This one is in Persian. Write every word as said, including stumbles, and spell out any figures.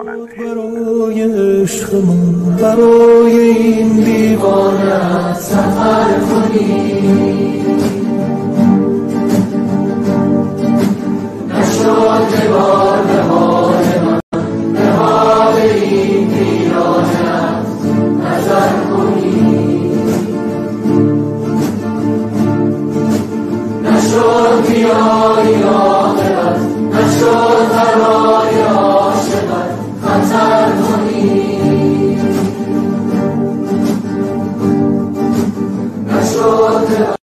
مانند برای عشقمون برای این دیوانه سفر کنیم، نشد که بار به حال من به حال این دیوانه نظر کنیم، نشد که